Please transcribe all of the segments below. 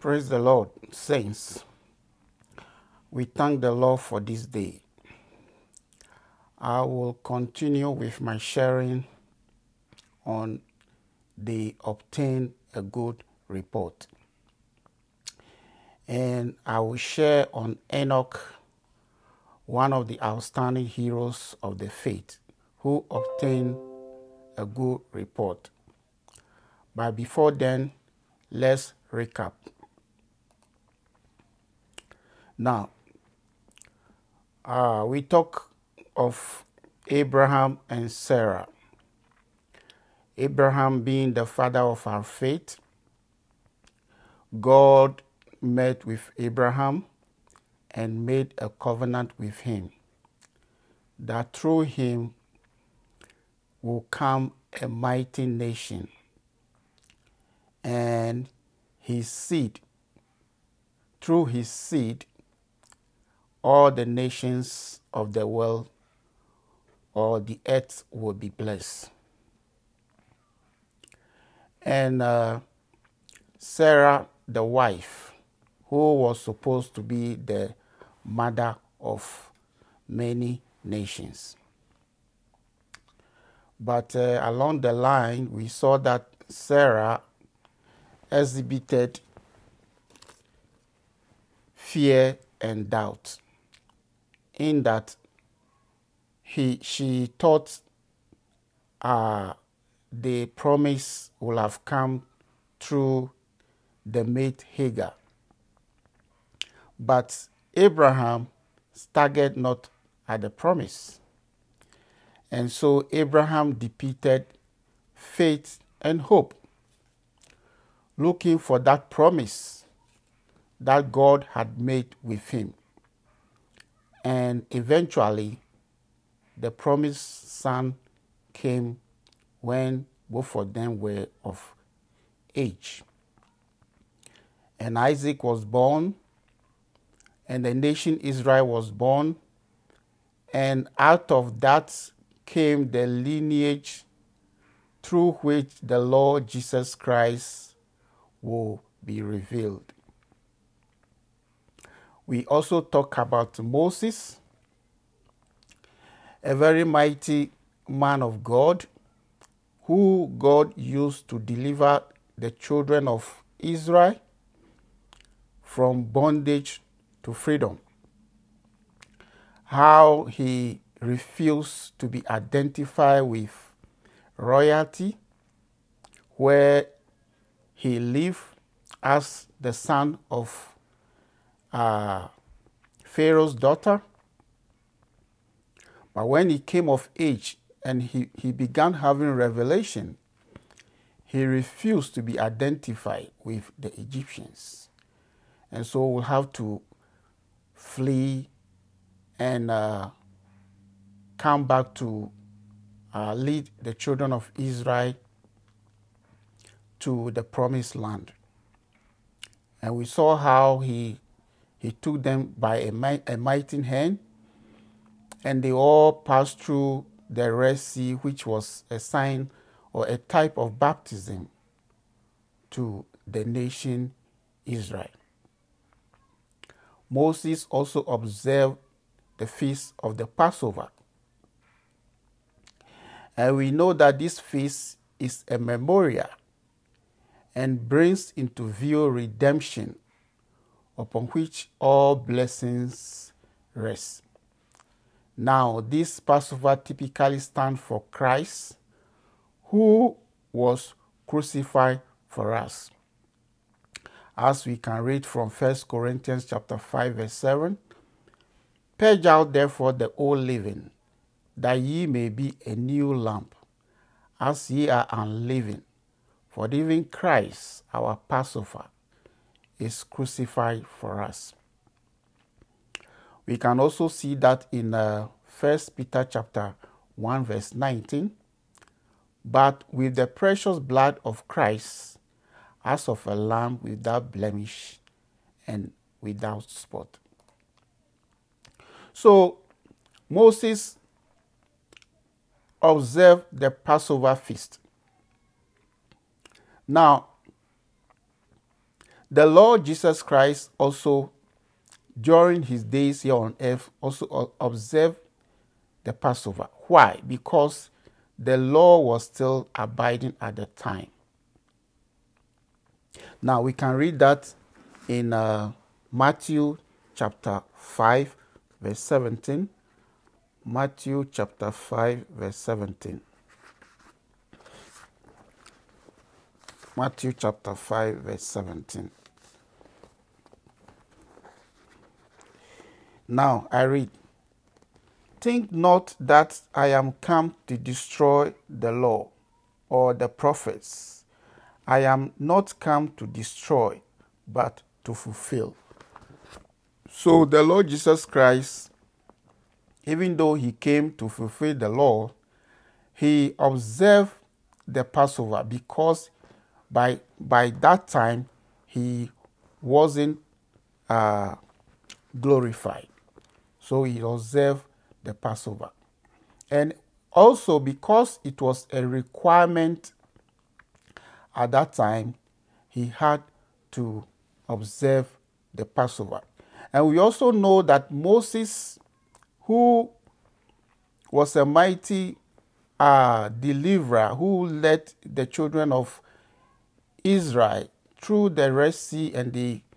Praise the Lord, saints. We thank the Lord for this day. I will continue with my sharing on the obtain a good report. And I will share on Enoch, one of the outstanding heroes of the faith, who obtained a good report. But before then, let's recap. Now, we talk of Abraham and Sarah. Abraham being the father of our faith, God met with Abraham and made a covenant with him that through him will come a mighty nation, and his seed, through his seed, all the nations of the world or the earth will be blessed. And Sarah, the wife, who was supposed to be the mother of many nations. But along the line, we saw that Sarah exhibited fear and doubt, in that she thought the promise will have come through the maid Hagar. But Abraham staggered not at the promise. And so Abraham depicted faith and hope, looking for that promise that God had made with him. And eventually, the promised son came when both of them were of age. And Isaac was born, and the nation Israel was born, and out of that came the lineage through which the Lord Jesus Christ will be revealed. We also talk about Moses, a very mighty man of God, who God used to deliver the children of Israel from bondage to freedom. How he refused to be identified with royalty, where he lived as the son of Pharaoh's daughter. But when he came of age and he began having revelation, he refused to be identified with the Egyptians. And so we'll have to flee and come back to lead the children of Israel to the promised land. And we saw how he took them by a mighty hand, and they all passed through the Red Sea, which was a sign or a type of baptism to the nation Israel. Moses also observed the feast of the Passover. And we know that this feast is a memorial and brings into view redemption, upon which all blessings rest. Now, this Passover typically stands for Christ, who was crucified for us. As we can read from 1 Corinthians chapter 5, verse 7, "Purge out therefore the old leaven, that ye may be a new lump, as ye are unleavened. For even Christ, our Passover, is crucified for us." We can also see that in 1 Peter chapter 1, verse 19, "But with the precious blood of Christ, as of a lamb without blemish and without spot." So Moses observed the Passover feast. Now, the Lord Jesus Christ also, during his days here on earth, also observed the Passover. Why? Because the law was still abiding at the time. Now we can read that in Matthew chapter 5, verse 17. Matthew chapter 5, verse 17. Matthew chapter 5, verse 17. Now I read, "Think not that I am come to destroy the law or the prophets. I am not come to destroy, but to fulfill." So the Lord Jesus Christ, even though he came to fulfill the law, he observed the Passover because by that time he wasn't glorified. So he observed the Passover. And also because it was a requirement at that time, he had to observe the Passover. And we also know that Moses, who was a mighty deliverer, who led the children of Israel through the Red Sea, and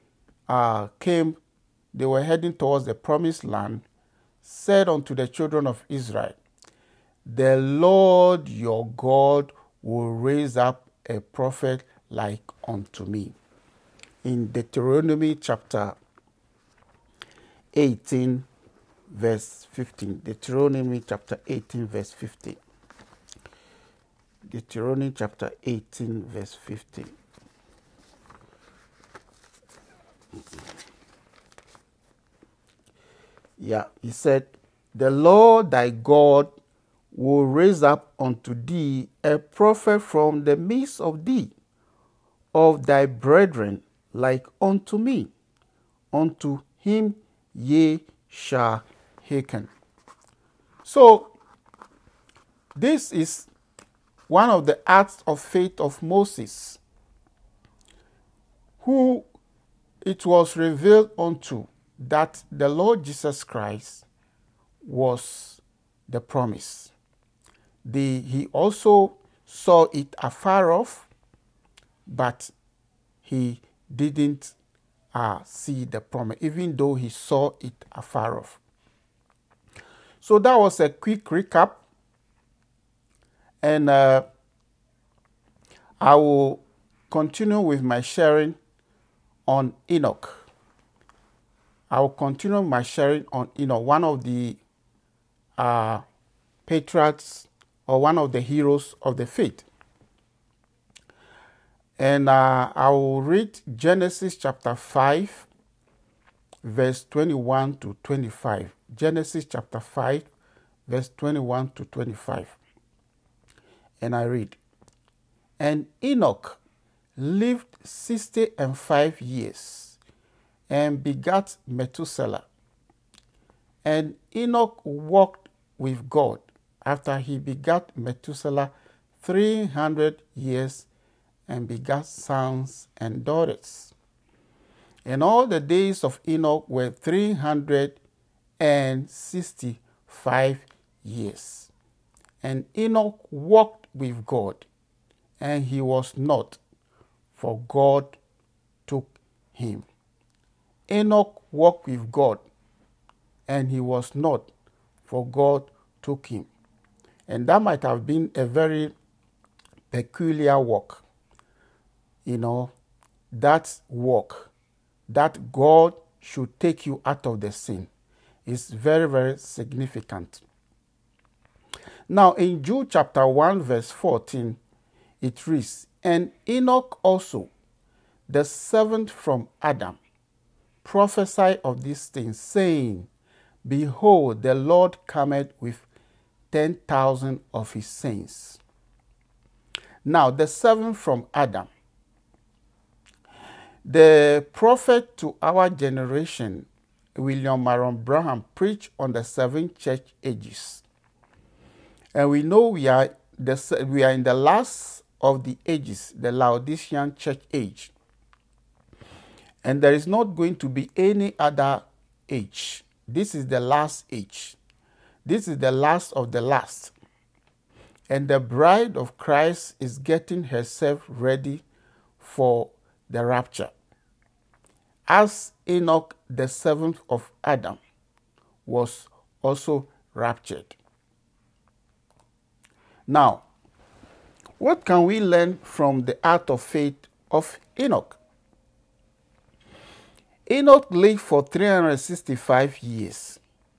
they were heading towards the promised land, said unto the children of Israel, "The Lord your God will raise up a prophet like unto me." In Deuteronomy chapter 18, verse 15. Deuteronomy chapter 18, verse 15. Deuteronomy chapter 18, verse 15. Yeah, he said, "The Lord thy God will raise up unto thee a prophet from the midst of thee, of thy brethren, like unto me. Unto him ye shall hearken." So, this is one of the acts of faith of Moses, who it was revealed unto that the Lord Jesus Christ was the promise. He also saw it afar off, but he didn't see the promise, even though he saw it afar off. So that was a quick recap. And I will continue with my sharing on Enoch. I will continue my sharing on Enoch, one of the patriots or one of the heroes of the faith. And I will read Genesis chapter 5, verse 21 to 25. Genesis chapter 5, verse 21 to 25. And I read, "And Enoch lived 65 years, and begat Methuselah. And Enoch walked with God after he begat Methuselah 300 years, and begat sons and daughters. And all the days of Enoch were 365 years. And Enoch walked with God, and he was not, for God took him." Enoch walked with God, and he was not, for God took him. And that might have been a very peculiar walk. That walk, that God should take you out of the sin, is very, very significant. Now, in Jude chapter 1, verse 14, it reads, "And Enoch also, the seventh from Adam, prophesied of these things, saying, Behold, the Lord cometh with 10,000 of his saints." Now, the seventh from Adam. The prophet to our generation, William Marion Branham, preached on the 7 church ages. And we know we are in the last of the ages, the Laodicean church age. And there is not going to be any other age. This is the last age. This is the last of the last. And the bride of Christ is getting herself ready for the rapture. As Enoch, the seventh of Adam, was also raptured. Now, what can we learn from the act of faith of Enoch? Enoch lived for 365 years,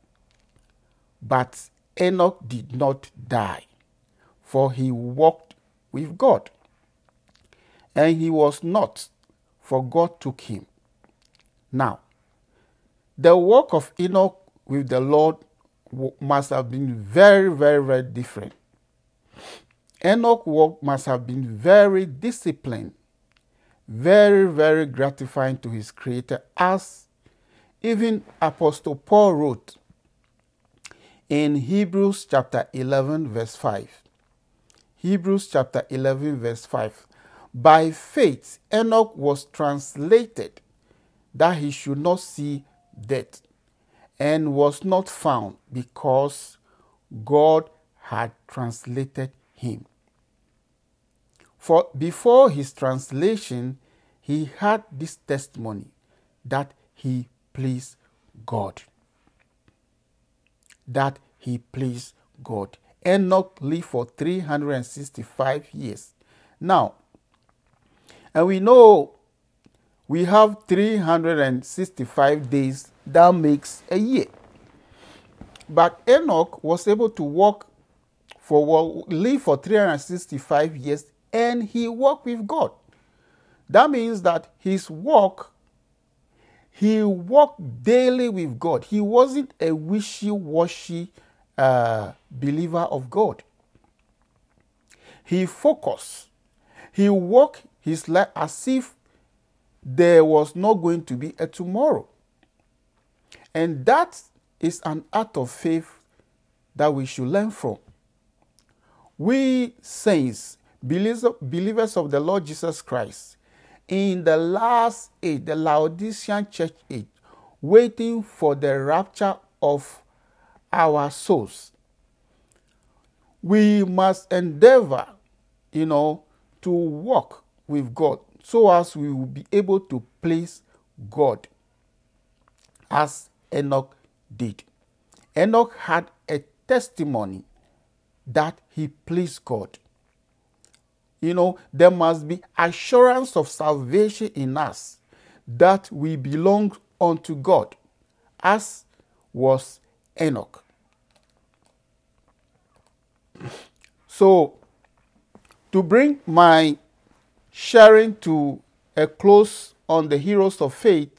but Enoch did not die, for he walked with God. And he was not, for God took him. Now, the walk of Enoch with the Lord must have been very, very, very different. Enoch's walk must have been very disciplined, very, very gratifying to his Creator, as even Apostle Paul wrote in Hebrews chapter 11, verse 5. Hebrews chapter 11, verse 5. By faith, Enoch was translated that he should not see death, and was not found because God had translated him. For before his translation, he had this testimony that he pleased God. That he pleased God. Enoch lived for 365 years. Now, and we know we have 365 days, that makes a year. But Enoch was able to live for 365 years, and he walked with God. That means that he walked daily with God. He wasn't a wishy-washy believer of God. He focused. He walked his life as if there was not going to be a tomorrow. And that is an act of faith that we should learn from. We saints, believers of the Lord Jesus Christ, in the last age, the Laodicean church age, waiting for the rapture of our souls, we must endeavor, to walk with God so as we will be able to please God, as Enoch did. Enoch had a testimony that he pleased God. There must be assurance of salvation in us that we belong unto God, as was Enoch. So, to bring my sharing to a close on the heroes of faith,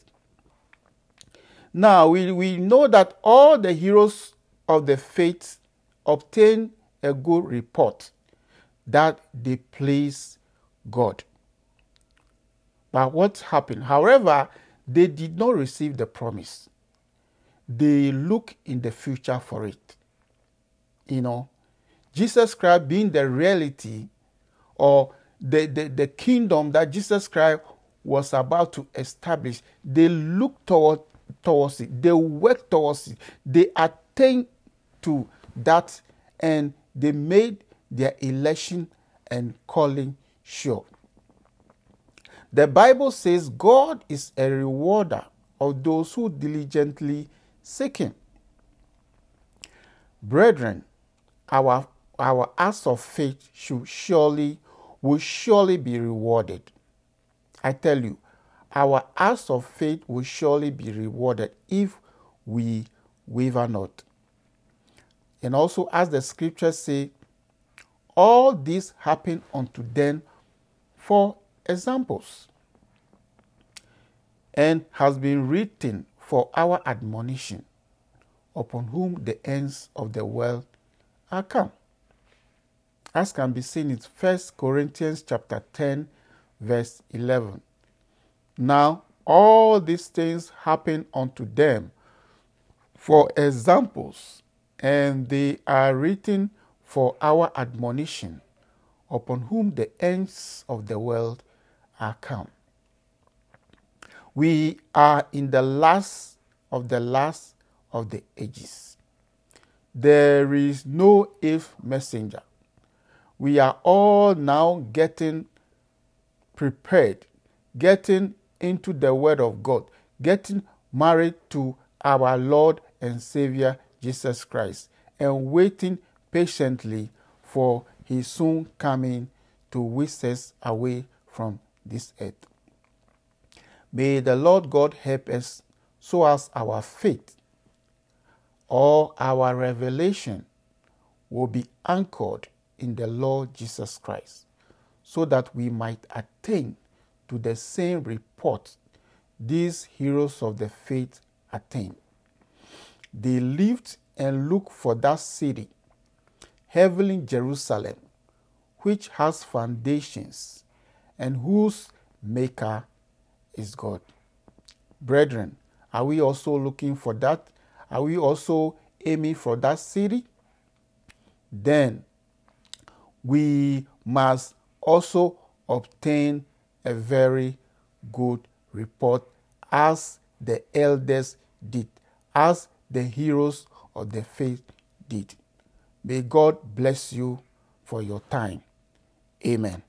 now we know that all the heroes of the faith obtained a good report that they pleased God. But what happened? However, they did not receive the promise. They look in the future for it. Jesus Christ being the reality, or the kingdom that Jesus Christ was about to establish, they look towards it. They work towards it. They attain to that, and they made their election and calling sure. The Bible says God is a rewarder of those who diligently seek him. Brethren, our acts of faith will surely be rewarded. I tell you, our acts of faith will surely be rewarded if we waver not. And also, as the scriptures say, all this happened unto them for examples, and has been written for our admonition, upon whom the ends of the world are come. As can be seen in 1 Corinthians chapter 10, verse 11. Now, all these things happen unto them for examples, and they are written for our admonition, upon whom the ends of the world are come. We are in the last of the ages. There is no if messenger. We are all now getting prepared, getting into the Word of God, getting married to our Lord and Savior Jesus Christ, and waiting patiently for His soon coming to whisk us away from this earth. May the Lord God help us so as our faith or our revelation will be anchored in the Lord Jesus Christ, so that we might attain to the same report these heroes of the faith attained. They lived and looked for that city, heavenly Jerusalem, which has foundations and whose maker is God. Brethren, are we also looking for that? Are we also aiming for that city? Then we must also obtain a very good report, as the elders did, as the heroes of the faith did. May God bless you for your time. Amen.